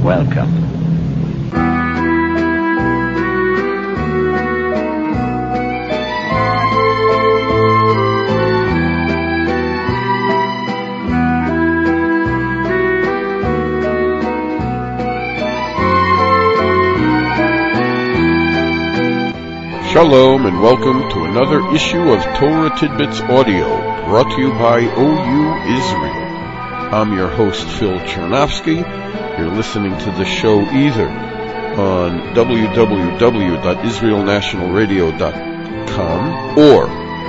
Welcome. Shalom and welcome to another issue of Torah Tidbits Audio, brought to you by OU Israel. I'm your host, Phil Chernovsky. You're listening to the show either on www.israelnationalradio.com or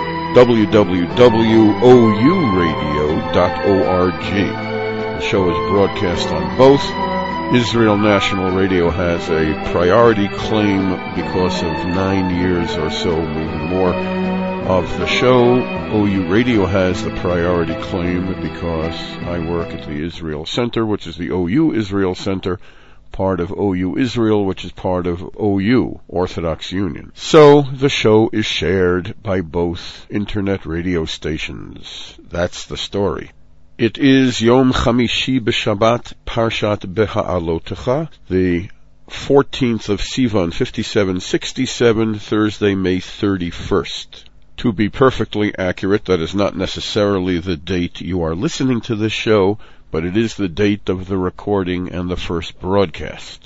www.ouradio.org. The show is broadcast on both. Israel National Radio has a priority claim because of 9 years or so, maybe more, of the show. OU Radio has the priority claim because I work at the Israel Center, which is the OU Israel Center, part of OU Israel, which is part of OU, Orthodox Union. So the show is shared by both internet radio stations. That's the story. It is Yom Chamishi B'Shabbat, Parshat Beha'alotecha, the 14th of Sivan, 5767, Thursday, May 31st. To be perfectly accurate, that is not necessarily the date you are listening to this show, but it is the date of the recording and the first broadcast.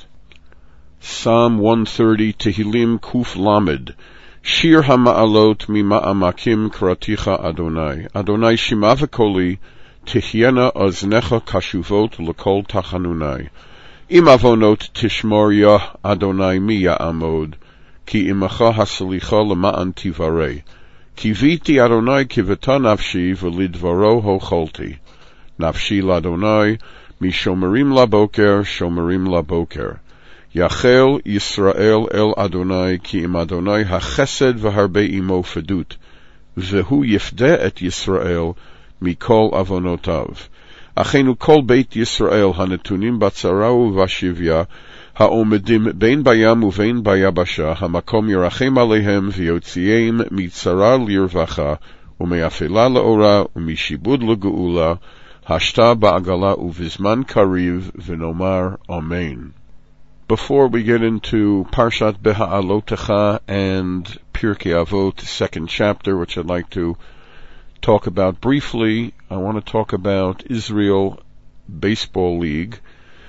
Psalm 130, Tehillim Kuf Lamed. Shir HaMa'alot Mima'amakim Kraticha Adonai. Adonai Shima V'Koli, Tihyena Oznecha Kashuvot L'Kol Tachanunai. Im Avonot Tishmor Yah Adonai Mi Ya'amod, Ki Imacha Hasalicha L'Ma'an Tivarei. Kiviti Adonai Kiveta Nafshi V'Lidvaro Hocholti. Nafshi L'Adonai, Mi Shomerim Laboker, Shomerim Laboker. Yachel Yisrael El Adonai, Ki Im Adonai HaChesed V'Harbe Imo Fedut. V'Hu Yifdeh Et Yisrael, Mikol Avonotav. Achenu kol Beit Yisrael hanetunim batzara uvashivya haomedim bein bayam uvein bayabasha hamakom yerachem alehem v'yotziyeim mitzara lirvacha umeafela laora umishibud legeula hashta ba'agala uvizman kariv v'nomar Amen. Before we get into Parshat Beha'alotecha and Pirkei Avot, second chapter, which I'd like to talk about briefly, I want to talk about Israel Baseball League.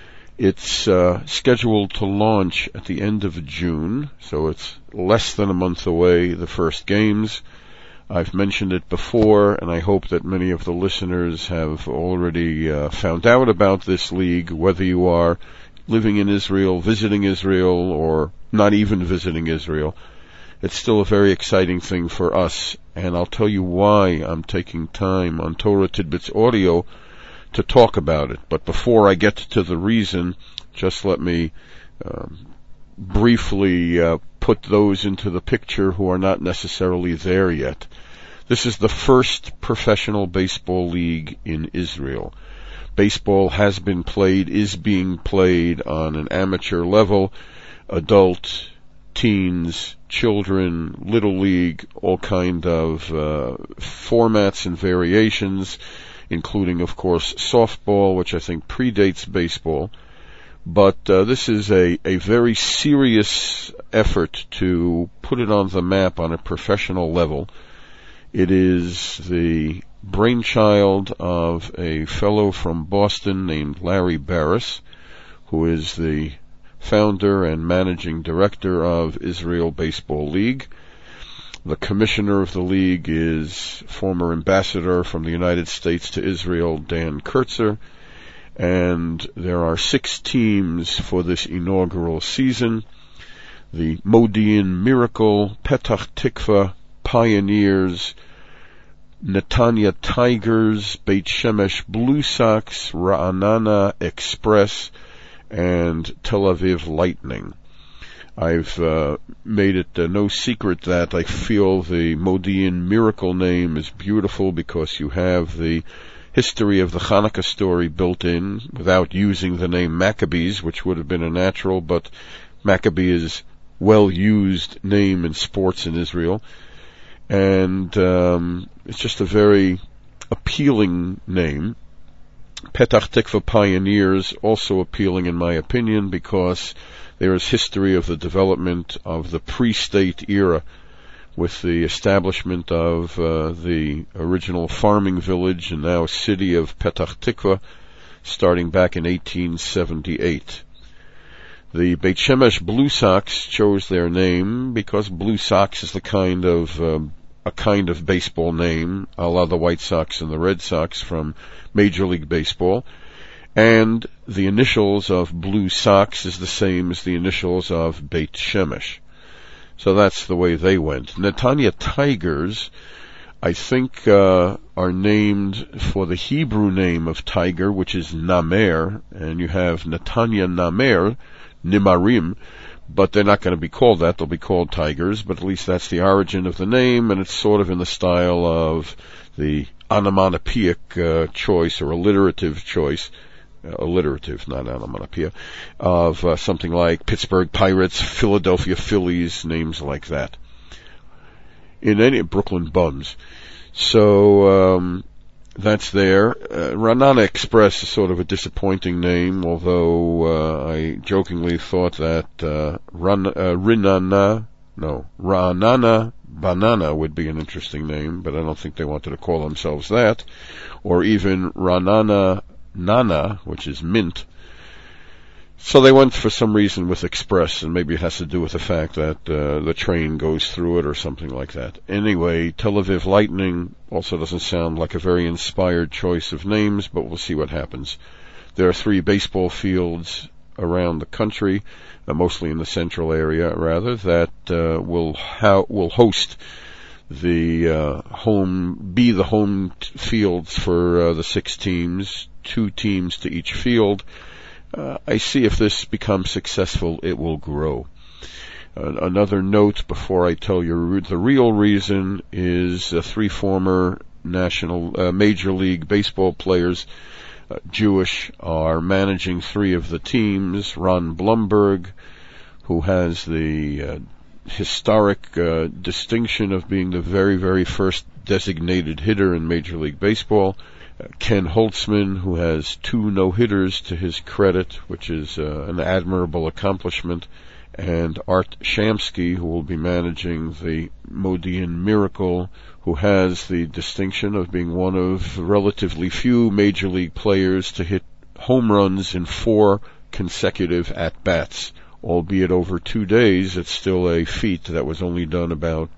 It's scheduled to launch at the end of June, so it's less than a month away, the first games. I've mentioned it before, and I hope that many of the listeners have already found out about this league, whether you are living in Israel, visiting Israel, or not even visiting Israel. It's still a very exciting thing for us, and I'll tell you why I'm taking time on Torah Tidbits Audio to talk about it. But before I get to the reason, just let me briefly put those into the picture who are not necessarily there yet. This is the first professional baseball league in Israel. Baseball has been played, is being played on an amateur level, adult, teens, children, little league, all kind of formats and variations, including, of course, softball, which I think predates baseball. But this is a very serious effort to put it on the map on a professional level. It is the brainchild of a fellow from Boston named Larry Barris, who is the founder and managing director of Israel Baseball League. The commissioner of the league is former ambassador from the United States to Israel, Dan Kurtzer, and there are 6 teams for this inaugural season. The Modi'in Miracle, Petach Tikva, Pioneers, Netanya Tigers, Beit Shemesh Blue Sox, Ra'anana Express, and Tel Aviv Lightning. I've made it no secret that I feel the Modi'in Miracle name is beautiful because you have the history of the Hanukkah story built in without using the name Maccabees, which would have been a natural, but Maccabee is well-used name in sports in Israel. And it's just a very appealing name. Petach Tikva Pioneers, also appealing in my opinion because there is history of the development of the pre-state era with the establishment of the original farming village and now city of Petach Tikva starting back in 1878. The Beit Shemesh Blue Sox chose their name because Blue Sox is a kind of baseball name, a la the White Sox and the Red Sox from Major League Baseball, and the initials of Blue Sox is the same as the initials of Beit Shemesh. So that's the way they went. Netanya Tigers, I think, are named for the Hebrew name of tiger, which is Namer, and you have Netanya Namer, Nimarim, but they're not going to be called that. They'll be called Tigers, but at least that's the origin of the name, and it's sort of in the style of the onomatopoeic choice or alliterative choice, alliterative, not onomatopoeia, of something like Pittsburgh Pirates, Philadelphia Phillies, names like that. In any Brooklyn Bums. So that's there. Ra'anana Express is sort of a disappointing name, although I jokingly thought that Ra'anana Banana would be an interesting name, but I don't think they wanted to call themselves that. Or even Ra'anana Nana, which is mint. So they went for some reason with Express, and maybe it has to do with the fact that the train goes through it or something like that. Anyway, Tel Aviv Lightning also doesn't sound like a very inspired choice of names, but we'll see what happens. There are 3 baseball fields around the country, mostly in the central area, rather, that will host the home fields for the 6 teams, 2 teams to each field. I see if this becomes successful, it will grow. Another note before I tell you the real reason is 3 former Major League Baseball players, Jewish, are managing 3 of the teams. Ron Blumberg, who has the historic distinction of being the very, very first designated hitter in Major League Baseball. Ken Holtzman, who has 2 no-hitters to his credit, which is an admirable accomplishment, and Art Shamsky, who will be managing the Modi'in Miracle, who has the distinction of being one of relatively few Major League players to hit home runs in 4 consecutive at-bats. Albeit over 2 days, it's still a feat that was only done about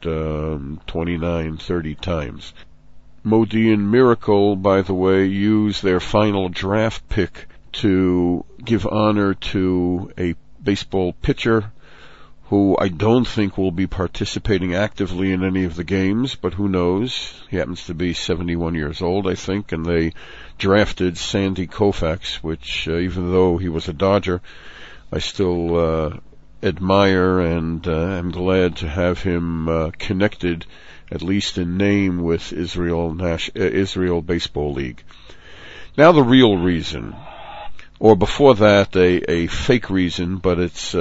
29, 30 times. Modi'in Miracle, by the way, used their final draft pick to give honor to a baseball pitcher who I don't think will be participating actively in any of the games, but who knows? He happens to be 71 years old, I think, and they drafted Sandy Koufax, which, even though he was a Dodger, I still admire and am glad to have him connected, at least in name, with Israel Baseball League. Now the real reason, or before that a fake reason, but it's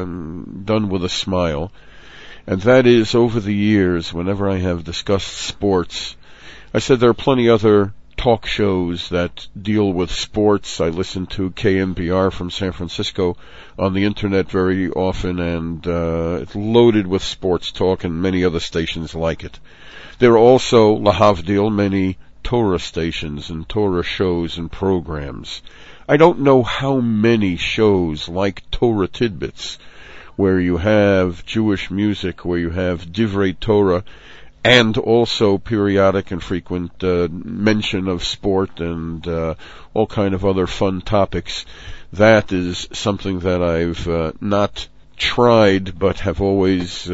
done with a smile, and that is, over the years, whenever I have discussed sports, I said there are plenty other talk shows that deal with sports. I listen to KNBR from San Francisco on the internet very often, and it's loaded with sports talk, and many other stations like it. There are also, lahavdil, many Torah stations and Torah shows and programs. I don't know how many shows like Torah Tidbits, where you have Jewish music, where you have Divrei Torah, and also periodic and frequent mention of sport and all kind of other fun topics. That is something that I've not tried, but have always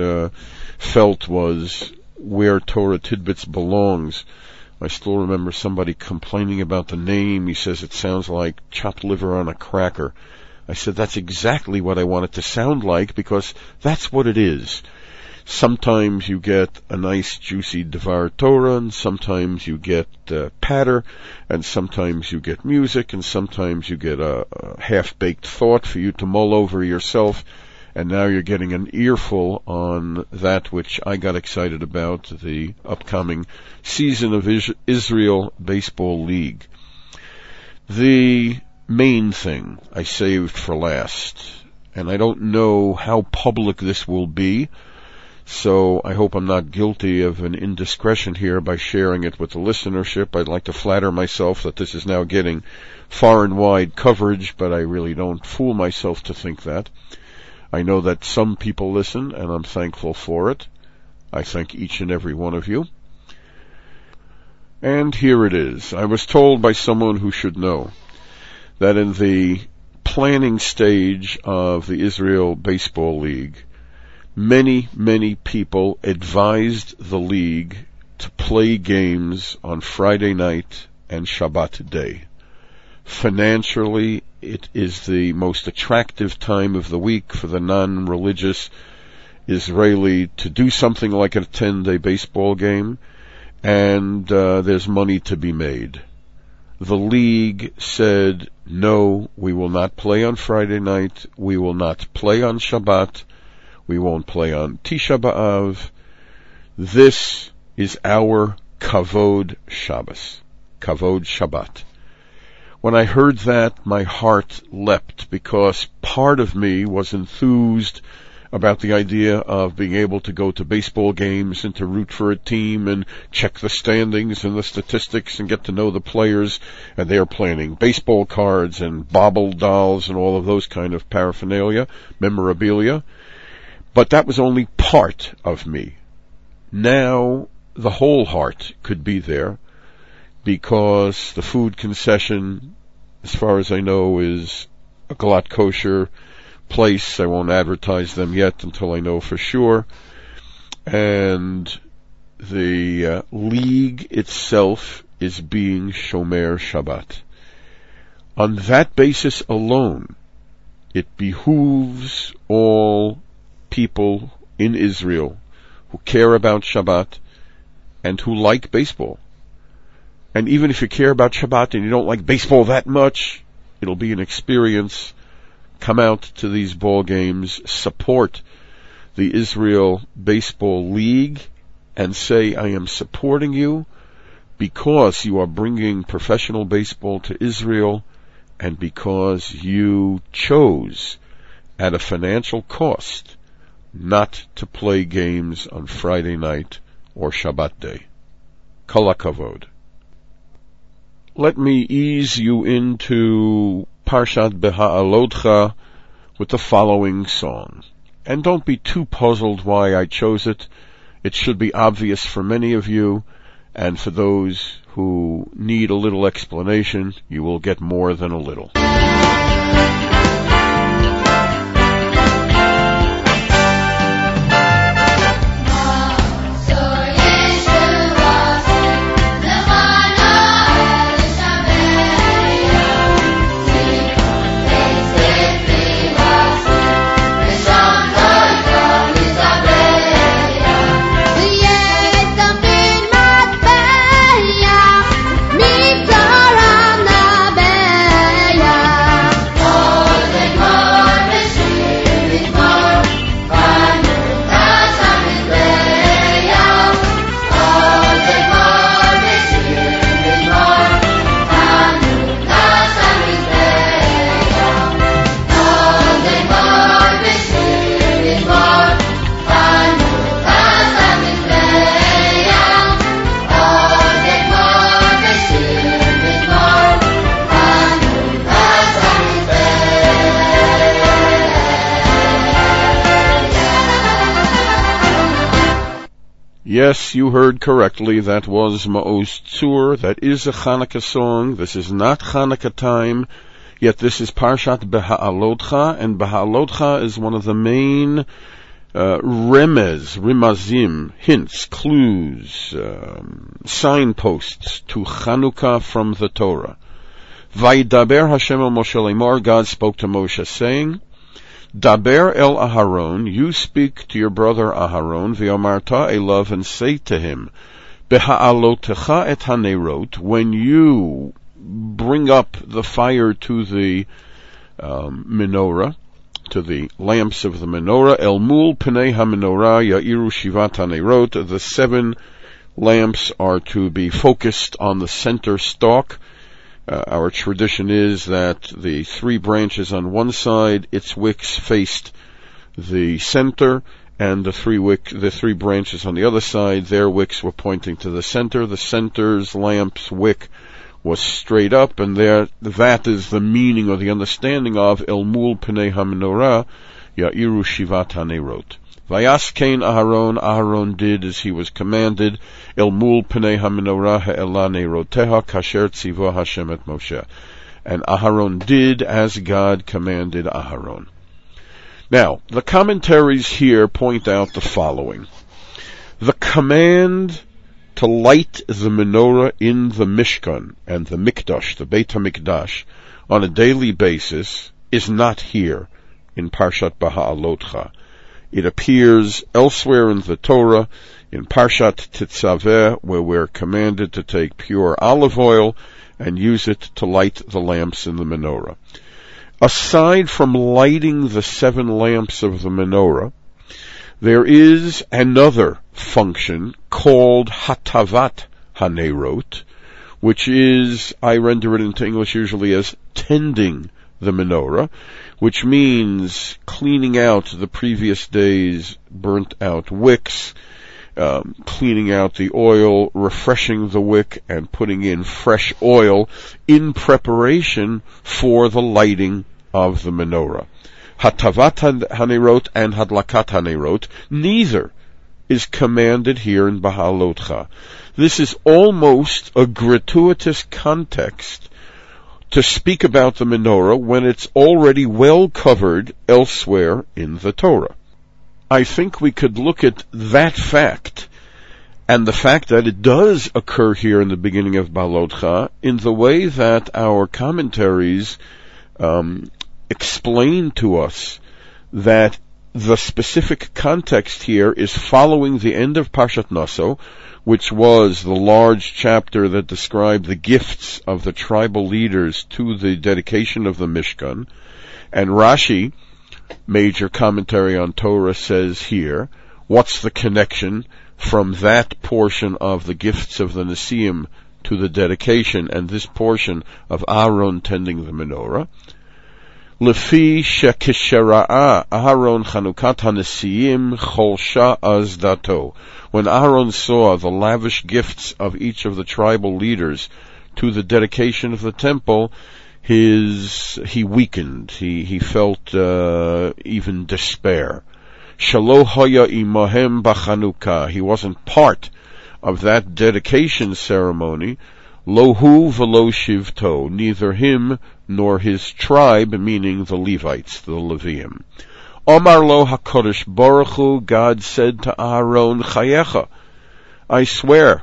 felt was where Torah Tidbits belongs. I still remember somebody complaining about the name. He says it sounds like chopped liver on a cracker. I said that's exactly what I want it to sound like, because that's what it is. Sometimes you get a nice juicy Devar Torah, and sometimes you get patter, and sometimes you get music, and sometimes you get a half-baked thought for you to mull over yourself, and now you're getting an earful on that which I got excited about, the upcoming season of Israel Baseball League. The main thing I saved for last, and I don't know how public this will be, so I hope I'm not guilty of an indiscretion here by sharing it with the listenership. I'd like to flatter myself that this is now getting far and wide coverage, but I really don't fool myself to think that. I know that some people listen, and I'm thankful for it. I thank each and every one of you. And here it is. I was told by someone who should know that in the planning stage of the Israel Baseball League, many, many people advised the league to play games on Friday night and Shabbat day. Financially, it is the most attractive time of the week for the non-religious Israeli to do something like a 10-day baseball game, and there's money to be made. The league said, no, we will not play on Friday night, we will not play on Shabbat, we won't play on Tisha B'Av. This is our Kavod Shabbos, Kavod Shabbat. When I heard that, my heart leapt, because part of me was enthused about the idea of being able to go to baseball games and to root for a team and check the standings and the statistics and get to know the players, and they are planning baseball cards and bobble dolls and all of those kind of paraphernalia, memorabilia. But that was only part of me. Now the whole heart could be there, because the food concession, as far as I know, is a glatt kosher place. I won't advertise them yet until I know for sure. And the league itself is being Shomer Shabbat. On that basis alone, it behooves all people in Israel who care about Shabbat and who like baseball. And even if you care about Shabbat and you don't like baseball that much, it'll be an experience. Come out to these ball games, support the Israel Baseball League, and say, I am supporting you because you are bringing professional baseball to Israel, and because you chose, at a financial cost, not to play games on Friday night or Shabbat day. Kol hakavod. Let me ease you into Parshat Beha'alotcha with the following song. And don't be too puzzled why I chose it. It should be obvious for many of you, and for those who need a little explanation, you will get more than a little. Yes, you heard correctly. That was Ma'oz Tzur. That is a Chanukah song. This is not Chanukah time, yet this is Parshat Beha'alotcha, and Beha'alotcha is one of the main remazim, hints, clues, signposts to Chanukah from the Torah. Vaydaber Hashem el Moshe lemor, God spoke to Moshe saying, Daber el Aharon, you speak to your brother Aharon, v'yomarta elav, and say to him, Beha'alotecha et hanerot, when you bring up the fire to the menorah, to the lamps of the menorah, el mul pnei ha-menorah ya'iru shivat hanerot, the 7 lamps are to be focused on the center stalk. Our tradition is that the 3 branches on one side, its wicks faced the center, and the 3 branches on the other side, their wicks were pointing to the center. The center's lamp's wick was straight up, and that is the meaning or the understanding of El Mul Pnei HaMenorah Ya'iru Shivat HaNeirot. Vayas Kain Aharon did as he was commanded, El Mul Pnei HaMenorah Ha'ela Neiroteha Kasher Tzivo Hashem et Moshe. And Aharon did as God commanded Aharon. Now, the commentaries here point out the following. The command to light the menorah in the Mishkan and the Mikdash, the Beit HaMikdash, on a daily basis is not here in Parshat Baha'alotcha. It appears elsewhere in the Torah, in Parshat Tetzaveh, where we're commanded to take pure olive oil and use it to light the lamps in the menorah. Aside from lighting the 7 lamps of the menorah, there is another function called Hatavat HaNeirot, which is, I render it into English usually as tending the menorah, which means cleaning out the previous day's burnt out wicks, cleaning out the oil, refreshing the wick, and putting in fresh oil in preparation for the lighting of the menorah. Hatavat HaNeirot and Hadlakat HaNeirot, neither is commanded here in Baha'alotcha. This is almost a gratuitous context to speak about the menorah when it's already well covered elsewhere in the Torah. I think we could look at that fact and the fact that it does occur here in the beginning of Baha'alotcha in the way that our commentaries explain to us that the specific context here is following the end of Parshat Naso, which was the large chapter that described the gifts of the tribal leaders to the dedication of the Mishkan. And Rashi, major commentary on Torah, says here, what's the connection from that portion of the gifts of the Nesiim to the dedication and this portion of Aaron tending the menorah? Lefi shekishera'a Aharon chanukat hanesiim cholsha azdato. When Aharon saw the lavish gifts of each of the tribal leaders to the dedication of the temple, he weakened. He felt even despair. Shelo haya imahem b'chanukah. He wasn't part of that dedication ceremony. Lohu v'lo shivto. Neither him nor his tribe, meaning the Levites, the Leviim. Omar lo HaKadosh Baruch Hu, God said to Aaron, Chayecha, I swear,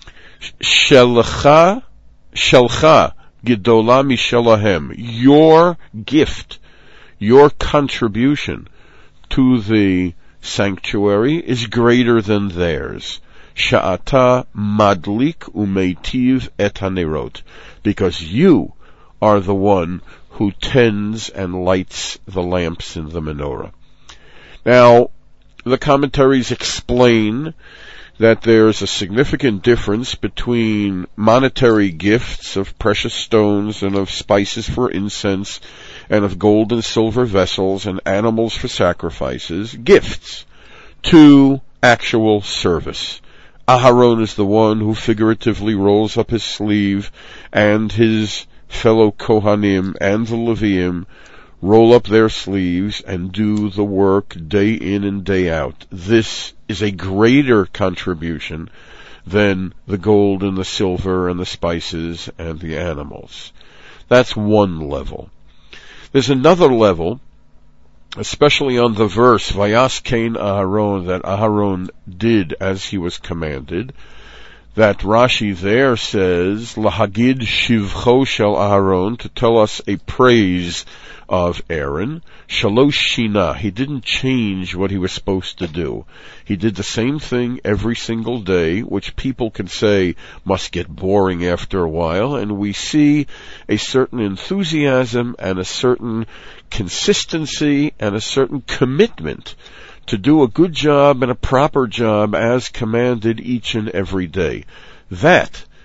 Shelcha Gidola Mishelahem, your gift, your contribution to the sanctuary is greater than theirs. Sha'ata madlik umeitiv et hanerot, because you are the one who tends and lights the lamps in the menorah. Now, the commentaries explain that there's a significant difference between monetary gifts of precious stones and of spices for incense and of gold and silver vessels and animals for sacrifices, gifts, to actual service. Aharon is the one who figuratively rolls up his sleeve, and his fellow Kohanim and the Leviim roll up their sleeves and do the work day in and day out. This is a greater contribution than the gold and the silver and the spices and the animals. That's one level. There's another level, especially on the verse, Vayas Kain Aharon, that Aharon did as he was commanded, that Rashi there says, Lahagid Shivcho Shel Aharon, to tell us a praise of Aaron. Shalosh Shina, he didn't change what he was supposed to do. He did the same thing every single day, which people can say must get boring after a while, and we see a certain enthusiasm and a certain consistency and a certain commitment to do a good job and a proper job as commanded each and every day. That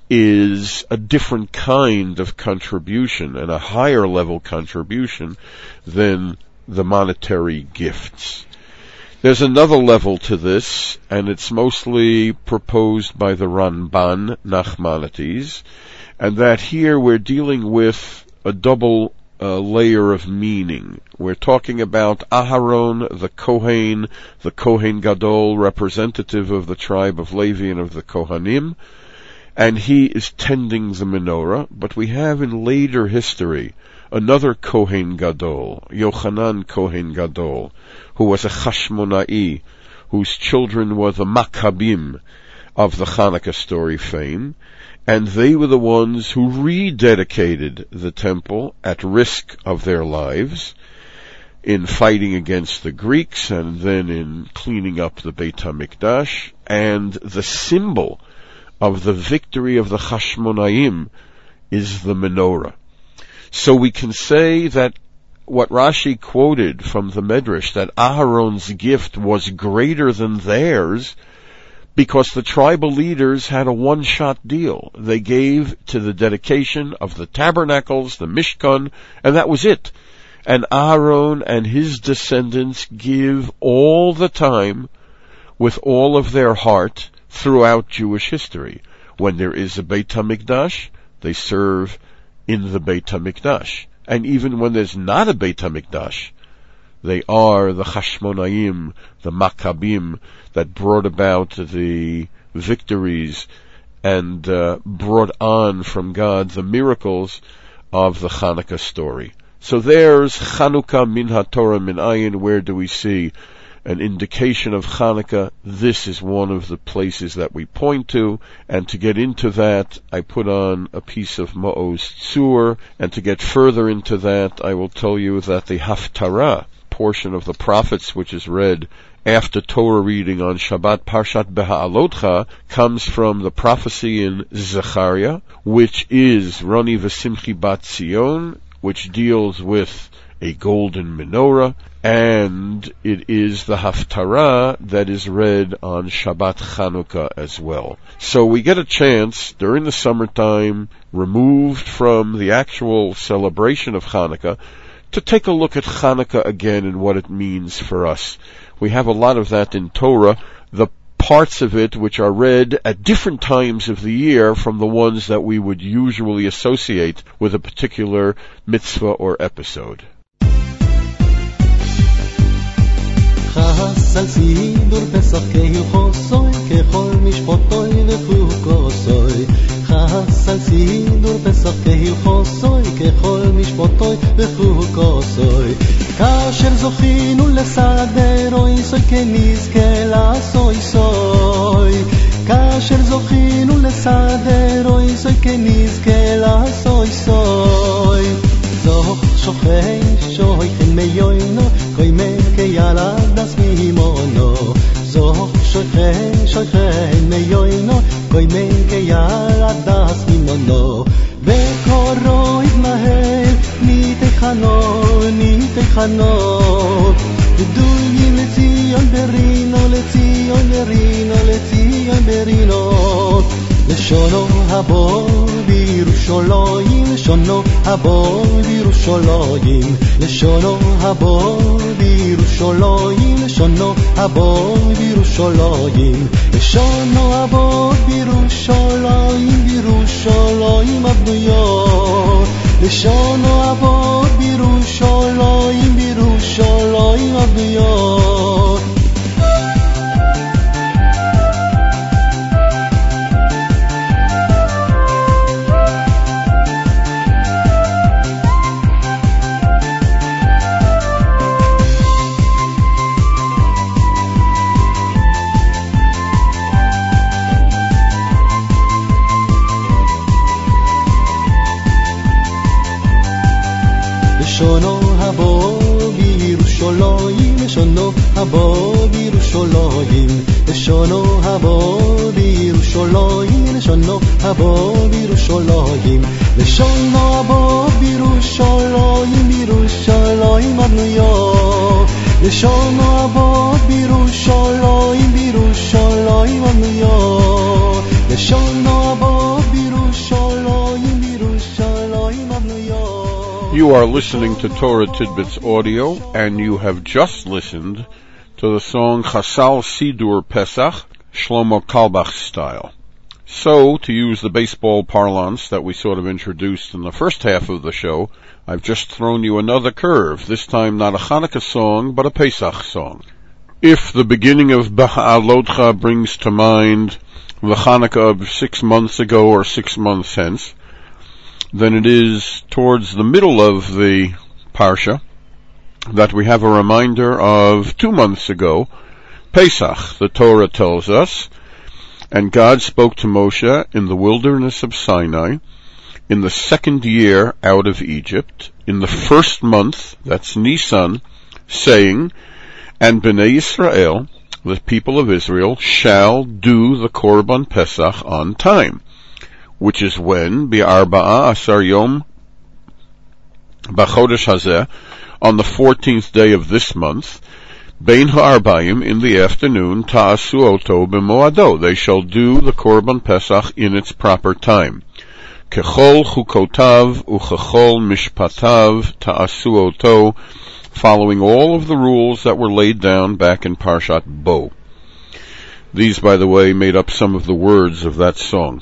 is a different kind of contribution and a higher level contribution than the monetary gifts. There's another level to this, and it's mostly proposed by the Ramban Nachmanides, and that here we're dealing with a double layer of meaning. We're talking about Aharon, the Kohen Gadol, representative of the tribe of Levi and of the Kohanim, and he is tending the menorah. But we have in later history another Kohen Gadol, Yochanan Kohen Gadol, who was a Chashmonai, whose children were the Maccabim of the Hanukkah story fame, and they were the ones who rededicated the temple at risk of their lives in fighting against the Greeks and then in cleaning up the Beit HaMikdash. And the symbol of the victory of the Chashmonaim is the menorah. So we can say that what Rashi quoted from the Medrash, that Aharon's gift was greater than theirs, because the tribal leaders had a one-shot deal. They gave to the dedication of the tabernacles, the Mishkan, and that was it. And Aharon and his descendants give all the time, with all of their heart, throughout Jewish history. When there is a Beit HaMikdash, they serve in the Beit HaMikdash. And even when there's not a Beit HaMikdash, they are the Chashmonaim, the Maccabim, that brought about the victories and brought on from God the miracles of the Hanukkah story. So there's Chanukah min HaTorah min Ayin. Where do we see an indication of Hanukkah? This is one of the places that we point to, and to get into that, I put on a piece of Maoz Tzur, and to get further into that, I will tell you that the Haftarah portion of the prophets, which is read after Torah reading on Shabbat, Parshat Beha'alotcha, comes from the prophecy in Zechariah, which is Roni V'Simchi Bat Zion, which deals with a golden menorah, and it is the Haftarah that is read on Shabbat Chanukah as well. So we get a chance during the summertime, removed from the actual celebration of Hanukkah, to take a look at Hanukkah again and what it means for us. We have a lot of that in Torah, the parts of it which are read at different times of the year from the ones that we would usually associate with a particular mitzvah or episode. חסל סידור פסח כהלכוסוי ככל משפטוי וחוקוסוי חסל סידור פסח כהלכוסוי ככל משפטוי וחוקוסוי כאשר זוכינו לסדר אוי סוי כנזכה לעשוי סוי כאשר זוכינו לסדר אוי סוי כנזכה לעשוי סוי זוך שוכן שויכן מיוינו קוי מלכה ילדס מימונו זוך שוכן מיוינו קוי מלכה ילדס מימונו וקורו יתמהל ניתחנו גדולים לציון ברינו לציון ברינו לציון ברינו לשונו הבור בירושלים לשונו הבור בירושלים לשונו הבור בירושלים לשונו הבור בירושלים לשונו הבור בירושלים בירושלים הבנויות לשונו הבור בירושלים בירושלים הבנויות לשונו הבור בירושלים לשונו הבור בירושלים לשונו הבור בירושלים לשונו הבור בירושלים לשונו הבור בירושלים בירושלים הבנויות לשונו הבור בירושלים בירושלים הבנויות לשונו הבור בירושלים You are listening to Torah Tidbits Audio, and you have just listened to the song Chasal Sidur Pesach, Shlomo Kalbach style. So, to use the baseball parlance that we sort of introduced in the first half of the show, I've just thrown you another curve, this time not a Hanukkah song, but a Pesach song. If the beginning of Beha'alotcha brings to mind the Hanukkah of 6 months ago or 6 months hence, then it is towards the middle of the Parsha that we have a reminder of 2 months ago, Pesach. The Torah tells us, and God spoke to Moshe in the wilderness of Sinai, in the 2nd year out of Egypt, in the 1st month, that's Nisan, saying, and Bnei Yisrael, the people of Israel, shall do the Korban Pesach on time, which is when, B'arba'a Asar Yom B'chodesh Hazeh, on the 14th day of this month, Bein ha'arbayim, in the afternoon, Ta'asu oto b'moado, they shall do the Korban Pesach in its proper time. Kechol chukotav uchechol mishpatav Ta'asu oto, following all of the rules that were laid down back in Parshat Bo. These, by the way, made up some of the words of that song.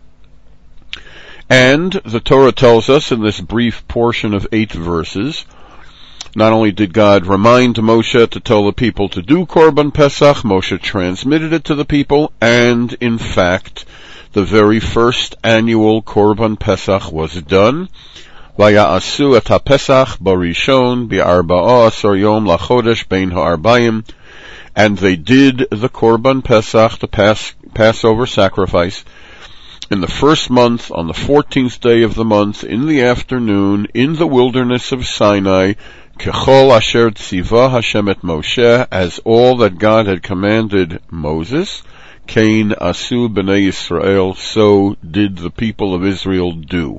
And the Torah tells us in this brief portion of 8 verses, not only did God remind Moshe to tell the people to do Korban Pesach, Moshe transmitted it to the people, and in fact, the very first annual Korban Pesach was done. Vaya'asu et ha-Pesach barishon bi'arba'a asar yom lachodesh bein ha'arbayim, and they did the Korban Pesach, the Passover sacrifice, in the 1st month, on the 14th day of the month, in the afternoon, in the wilderness of Sinai, Kechol asher tziva Hashem et Moshe, as all that God had commanded Moses, Kain asu b'nei Yisrael, so did the people of Israel do.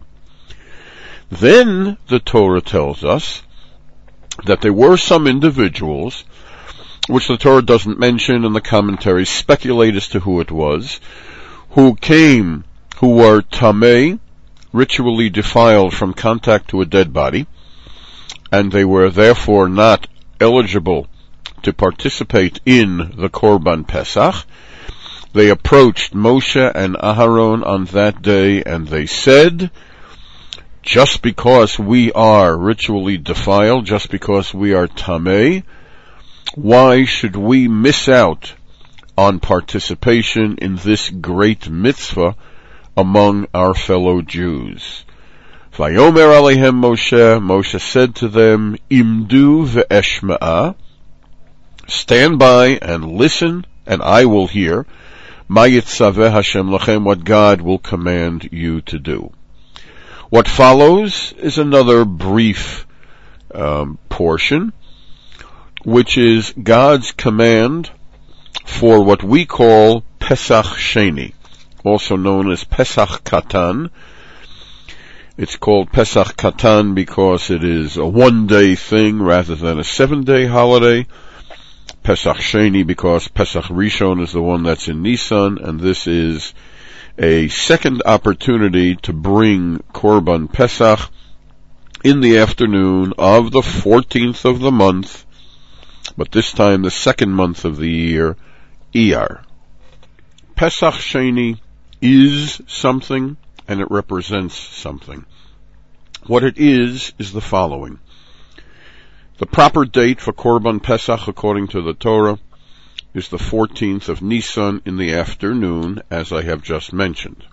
Then the Torah tells us that there were some individuals, which the Torah doesn't mention and the commentaries speculate as to who it was, who were tamei, ritually defiled from contact to a dead body, and they were therefore not eligible to participate in the Korban Pesach. They approached Moshe and Aharon on that day, and they said, just because we are ritually defiled, just because we are tamei, why should we miss out on participation in this great mitzvah among our fellow Jews? Vayomer alehem Moshe said to them, Imdu ve'eshma'a, stand by and listen, and I will hear, Ma yitzaveh Hashem lachem, what God will command you to do. What follows is another brief portion, which is God's command for what we call Pesach Sheni, also known as Pesach Katan. It's called Pesach Katan because it is a 1-day thing rather than a 7-day holiday. Pesach Sheni because Pesach Rishon is the one that's in Nisan, and this is a second opportunity to bring Korban Pesach in the afternoon of the 14th of the month, but this time the 2nd month of the year, Iyar. Pesach Sheni is something, and it represents something. What it is the following. The proper date for Korban Pesach, according to the Torah, is the 14th of Nisan in the afternoon, as I have just mentioned.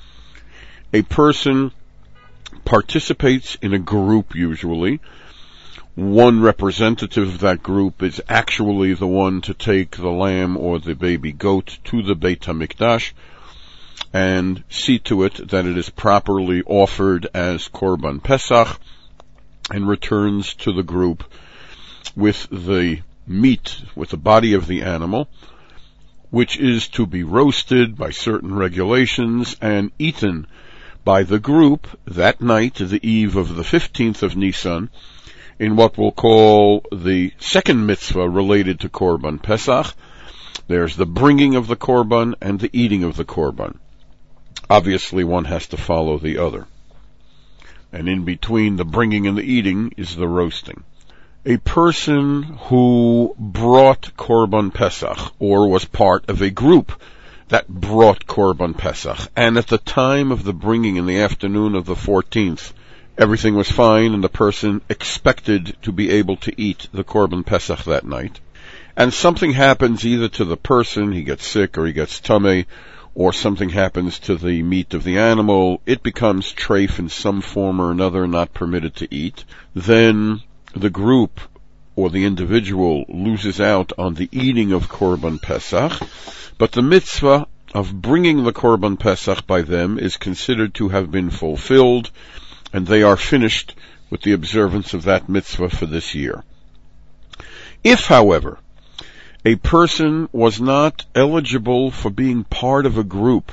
A person participates in a group usually. One representative of that group is actually the one to take the lamb or the baby goat to the Beit HaMikdash and see to it that it is properly offered as Korban Pesach and returns to the group with the meat, with the body of the animal, which is to be roasted by certain regulations and eaten by the group that night, the eve of the 15th of Nisan, in what we'll call the second mitzvah related to Korban Pesach. There's the bringing of the Korban and the eating of the Korban. Obviously, one has to follow the other. And in between the bringing and the eating is the roasting. A person who brought Korban Pesach, or was part of a group that brought Korban Pesach, and at the time of the bringing in the afternoon of the 14th, everything was fine and the person expected to be able to eat the Korban Pesach that night, and something happens either to the person, he gets sick or he gets tamei, or something happens to the meat of the animal, it becomes treif in some form or another, not permitted to eat, then the group or the individual loses out on the eating of Korban Pesach, but the mitzvah of bringing the Korban Pesach by them is considered to have been fulfilled, and they are finished with the observance of that mitzvah for this year. If, however, a person was not eligible for being part of a group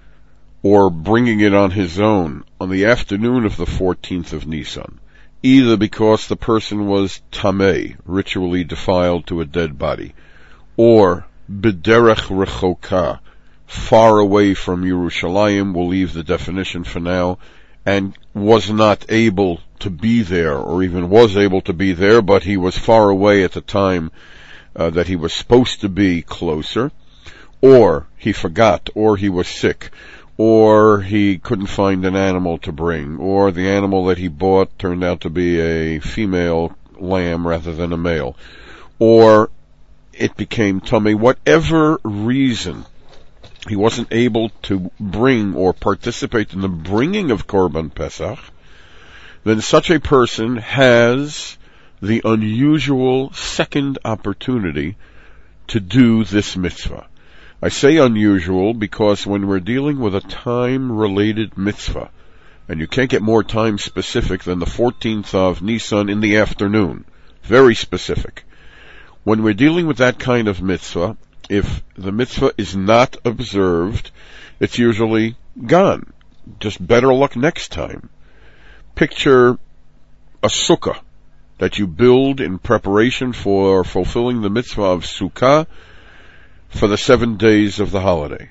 or bringing it on his own on the afternoon of the 14th of Nisan, either because the person was tamei, ritually defiled to a dead body, or b'derech rechoka, far away from Yerushalayim, we'll leave the definition for now, and was not able to be there, or even was able to be there, but he was far away at the time that he was supposed to be closer, or he forgot, or he was sick, or he couldn't find an animal to bring, or the animal that he bought turned out to be a female lamb rather than a male, or it became tummy, whatever reason he wasn't able to bring or participate in the bringing of Korban Pesach, then such a person has the unusual second opportunity to do this mitzvah. I say unusual because when we're dealing with a time-related mitzvah, and you can't get more time specific than the 14th of Nisan in the afternoon, very specific. When we're dealing with that kind of mitzvah, if the mitzvah is not observed, it's usually gone. Just better luck next time. Picture a sukkah that you build in preparation for fulfilling the mitzvah of Sukkah for the 7 days of the holiday.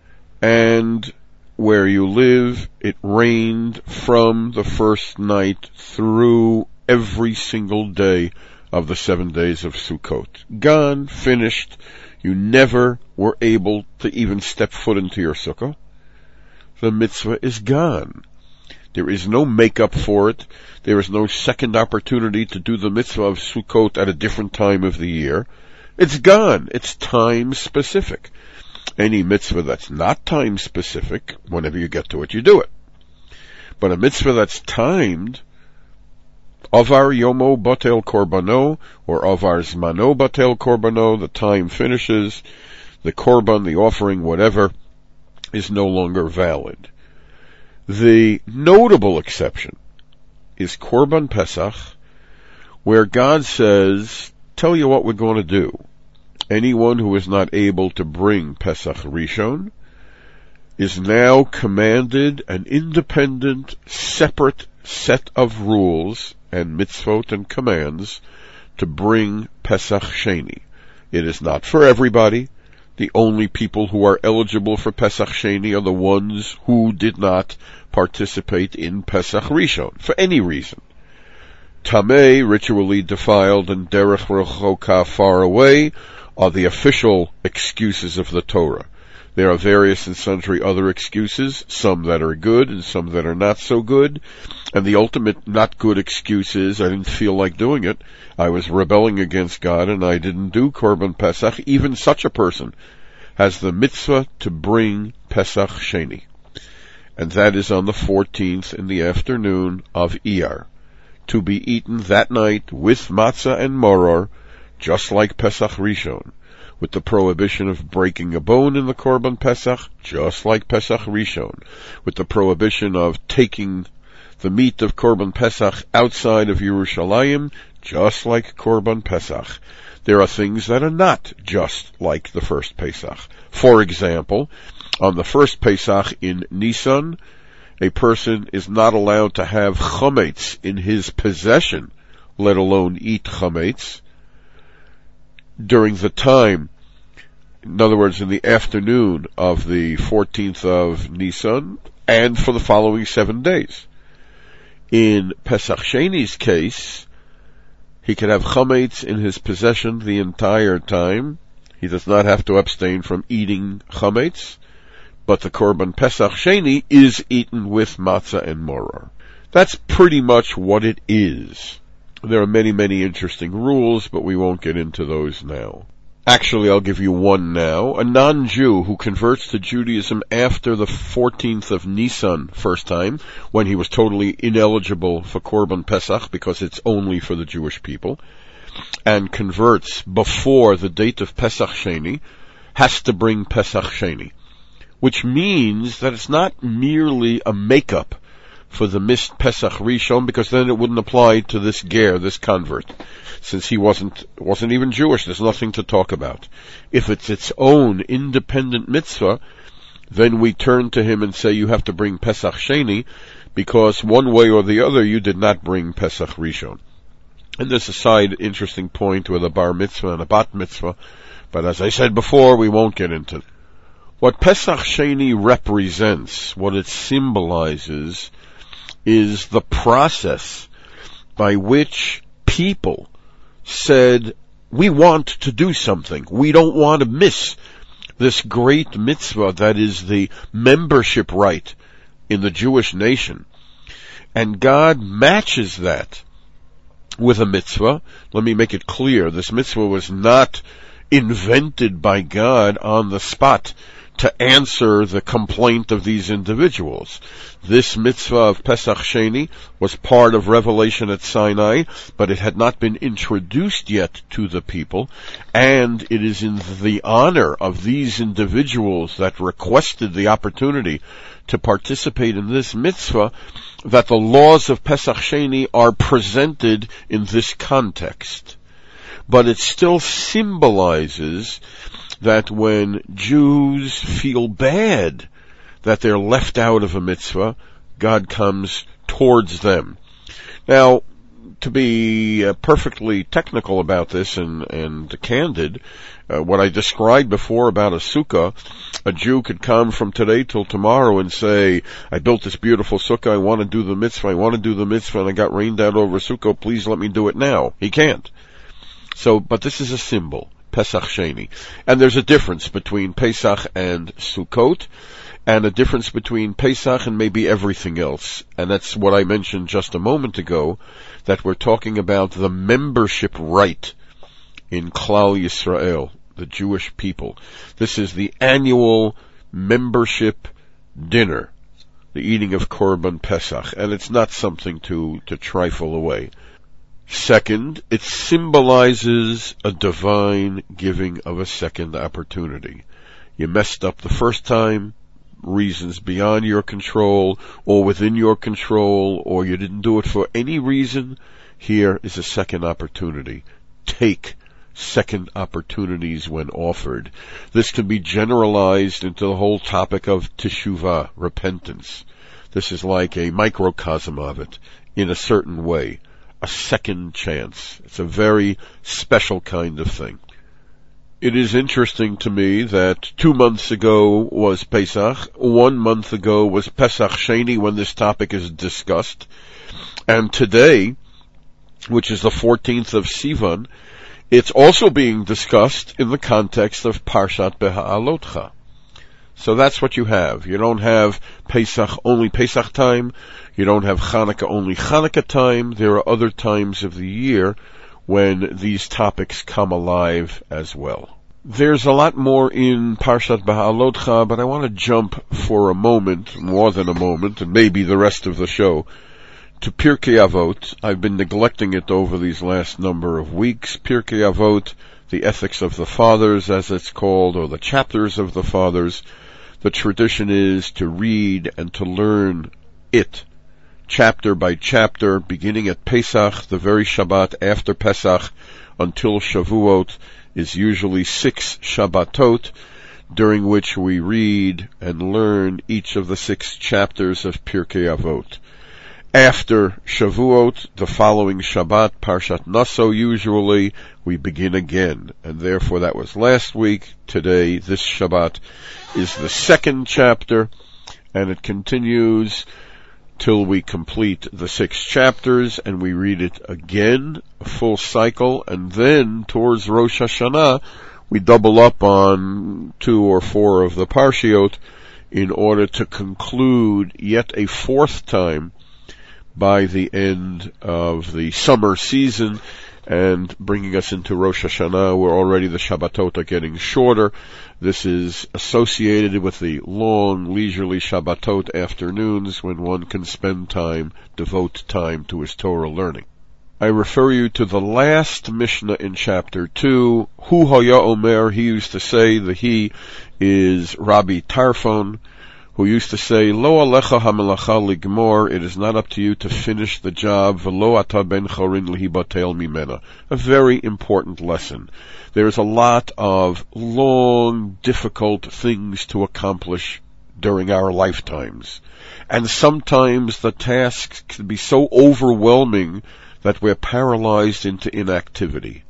And where you live, it rained from the first night through every single day of the 7 days of Sukkot. Gone, finished. You never were able to even step foot into your sukkah. The mitzvah is gone. There is no makeup for it. There is no second opportunity to do the mitzvah of Sukkot at a different time of the year. It's gone. It's time specific. Any mitzvah that's not time specific, whenever you get to it, you do it. But a mitzvah that's timed, Avar Yomo Batel Korbano, or Avar Zmano Batel Korbano, the time finishes, the Korban, the offering, whatever, is no longer valid. The notable exception is Korban Pesach, where God says, tell you what we're going to do. Anyone who is not able to bring Pesach Rishon is now commanded an independent, separate set of rules and mitzvot and commands to bring Pesach Sheni. It is not for everybody. The only people who are eligible for Pesach Sheni are the ones who did not participate in Pesach Rishon, for any reason. Tamei, ritually defiled, and Derech Rechoka, far away, are the official excuses of the Torah. There are various and sundry other excuses, some that are good and some that are not so good. And the ultimate not good excuse is, I didn't feel like doing it. I was rebelling against God and I didn't do Korban Pesach. Even such a person has the mitzvah to bring Pesach Sheni. And that is on the 14th in the afternoon of Iyar, to be eaten that night with matzah and maror, just like Pesach Rishon, with the prohibition of breaking a bone in the Korban Pesach, just like Pesach Rishon, with the prohibition of taking the meat of Korban Pesach outside of Yerushalayim, just like Korban Pesach. There are things that are not just like the first Pesach. For example, on the first Pesach in Nisan, a person is not allowed to have chametz in his possession, let alone eat chametz, during the time, in other words, in the afternoon of the 14th of Nisan, and for the following 7 days. In Pesach Sheni's case, he can have chametz in his possession the entire time. He does not have to abstain from eating chametz, but the Korban Pesach Sheni is eaten with matzah and maror. That's pretty much what it is. There are many, many interesting rules, but we won't get into those now. Actually, I'll give you one now. A non-Jew who converts to Judaism after the 14th of Nisan first time, when he was totally ineligible for Korban Pesach because it's only for the Jewish people, and converts before the date of Pesach Sheni, has to bring Pesach Sheni, which means that it's not merely a makeup for the missed Pesach Rishon, because then it wouldn't apply to this ger, this convert, since he wasn't even Jewish. There's nothing to talk about. If it's its own independent mitzvah, then we turn to him and say, you have to bring Pesach Sheni, because one way or the other you did not bring Pesach Rishon. And there's a side interesting point with a bar mitzvah and a bat mitzvah, but as I said before, we won't get into it. What Pesach Sheni represents, what it symbolizes, is the process by which people said, we want to do something. We don't want to miss this great mitzvah that is the membership right in the Jewish nation. And God matches that with a mitzvah. Let me make it clear. This mitzvah was not invented by God on the spot to answer the complaint of these individuals. This mitzvah of Pesach Sheni was part of Revelation at Sinai, but it had not been introduced yet to the people, and it is in the honor of these individuals that requested the opportunity to participate in this mitzvah that the laws of Pesach Sheni are presented in this context. But it still symbolizes that when Jews feel bad that they're left out of a mitzvah, God comes towards them. Now, to be perfectly technical about this and candid, what I described before about a sukkah, a Jew could come from today till tomorrow and say, I built this beautiful sukkah, I want to do the mitzvah, and I got rained out over a sukkah, please let me do it now. He can't. So, but this is a symbol, Pesach Sheni. And there's a difference between Pesach and Sukkot, and a difference between Pesach and maybe everything else. And that's what I mentioned just a moment ago, that we're talking about the membership right in Klal Yisrael, the Jewish people. This is the annual membership dinner, the eating of Korban Pesach, and it's not something to trifle away. Second, it symbolizes a divine giving of a second opportunity. You messed up the first time, reasons beyond your control or within your control, or you didn't do it for any reason. Here is a second opportunity. Take second opportunities when offered. This can be generalized into the whole topic of teshuvah, repentance. This is like a microcosm of it in a certain way. A second chance. It's a very special kind of thing. It is interesting to me that 2 months ago was Pesach, 1 month ago was Pesach Sheni when this topic is discussed, and today, which is the 14th of Sivan, it's also being discussed in the context of Parshat Beha'alotcha. So that's what you have. You don't have Pesach only Pesach time. You don't have Chanukah only Chanukah time. There are other times of the year when these topics come alive as well. There's a lot more in Parshat Beha'alotcha, but I want to jump for a moment, more than a moment, and maybe the rest of the show, to Pirkei Avot. I've been neglecting it over these last number of weeks. Pirkei Avot, the ethics of the fathers, as it's called, or the chapters of the fathers. The tradition is to read and to learn it, chapter by chapter, beginning at Pesach, the very Shabbat after Pesach, until Shavuot, is usually 6 Shabbatot, during which we read and learn each of the 6 chapters of Pirkei Avot. After Shavuot, the following Shabbat, Parshat Naso, usually, we begin again. And therefore that was last week. Today, this Shabbat, is the 2nd chapter, and it continues till we complete the 6 chapters, and we read it again, a full cycle, and then towards Rosh Hashanah, we double up on 2 or 4 of the Parshiot in order to conclude yet a 4th time by the end of the summer season, and bringing us into Rosh Hashanah, where already the Shabbatot are getting shorter. This is associated with the long, leisurely Shabbatot afternoons when one can spend time, devote time to his Torah learning. I refer you to the last Mishnah in chapter 2. Hu Haya Omer, he used to say, the he is Rabbi Tarfon, who used to say, Lo alecha hamelacha ligmor, it is not up to you to finish the job, velo ata ben chorin lihibatel mimena. A very important lesson. There is a lot of long, difficult things to accomplish during our lifetimes. And sometimes the tasks can be so overwhelming that we're paralyzed into inactivity.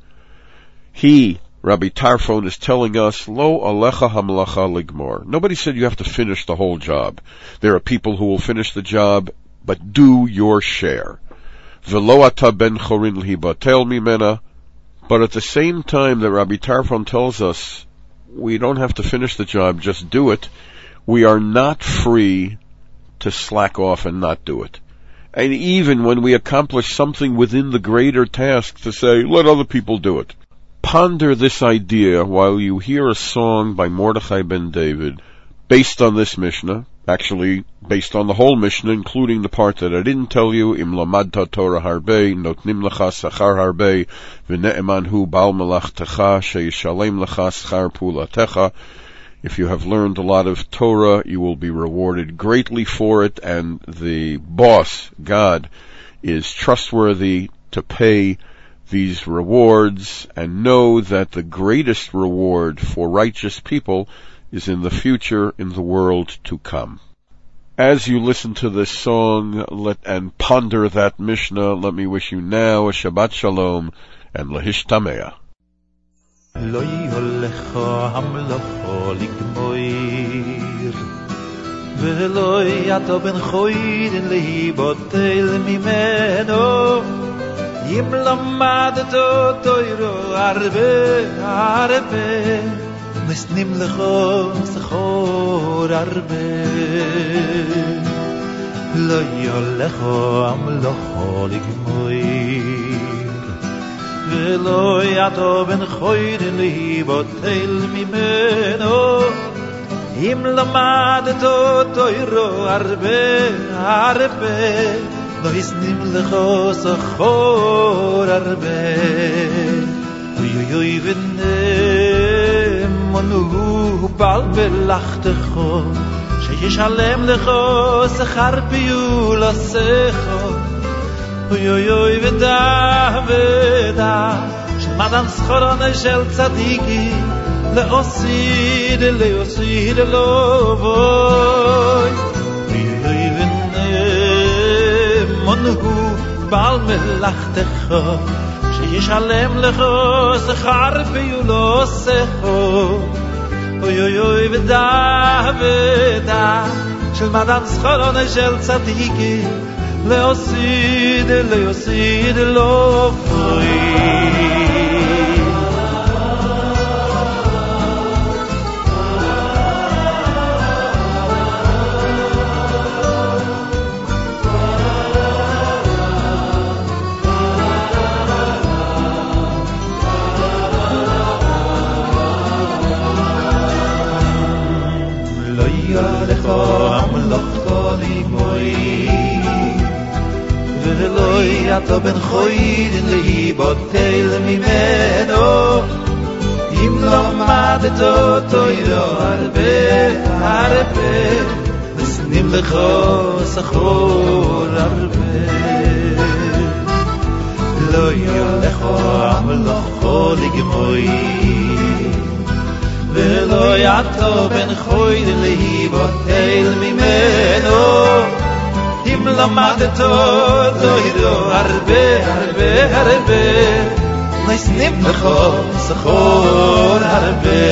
He, Rabbi Tarfon, is telling us, Lo alecha hamelacha ligmor. Nobody said you have to finish the whole job. There are people who will finish the job, but do your share. Velo ata ben chorin lihibatel mimena. But at the same time that Rabbi Tarfon tells us we don't have to finish the job, just do it, we are not free to slack off and not do it. And even when we accomplish something within the greater task, to say, let other people do it. Ponder this idea while you hear a song by Mordechai ben David based on this Mishnah, actually based on the whole Mishnah, including the part that I didn't tell you, Im lamadta Torah harbe, notnim lecha sachar harbe, v'ne'eman hu bal melachtecha, she'yishalem lecha schar pulatecha. If you have learned a lot of Torah, you will be rewarded greatly for it, and the boss, God, is trustworthy to pay these rewards, and know that the greatest reward for righteous people is in the future, in the world to come. As you listen to this song and ponder that Mishnah, let me wish you now a Shabbat Shalom and Lahishtameah. Lo yolecha hamlocha ligmoir Velo yato ben choyrin lihibotel mimeno Yim lamadato toiro arbe Nisnim lecho sechor arbe Lo yolecha hamlocha ligmoir Velo yato ben choyrin lihibotel mimeno Im lamadato toiro arbe Lo isnim lecho sachor arbe Uy v'nem monu bal belachtecho Sheyishalem lecho sachar piyulasecho Uy v'da Shemadan schorone shel tzadiki Leosid lovoy Uy v'nem monu bal belachtecho Sheyishalem lecho sachar piyulasecho Uy v'da Shemadan schorone shel tzadiki Leosid lovoy Lo yalecha amlocha ligmoir Velo yato ben choyrin lihibotel mimeno Im lamadato toiro arbe Nisnim lecho sachor arbe Lo yalecha amlocha ligmoir Velo yato ben choyrin lihibotel mimeno Im lamadato toiro arbe Nisnim lecho sachor arbe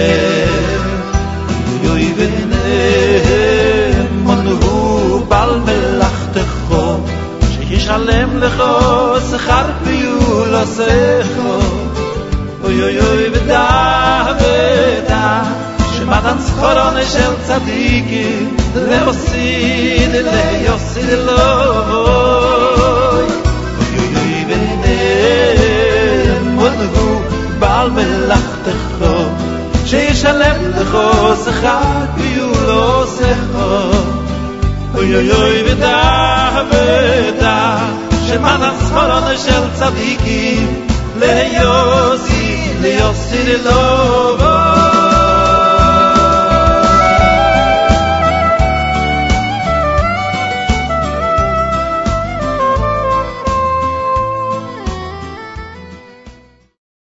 Uy v'nem monu bal melachtecho שישלם לך שכר פעולתך אוי אוי אוי ודע ודע שמתן זכרון של צדיקים להוסיד אלוהי אוי אוי אוי ונמודו בעל מלאכתך שישלם לך שכר פעולתך אוי אוי אוי ודע ודע שמתן זכרון של צדיקים ליוסי אלוהי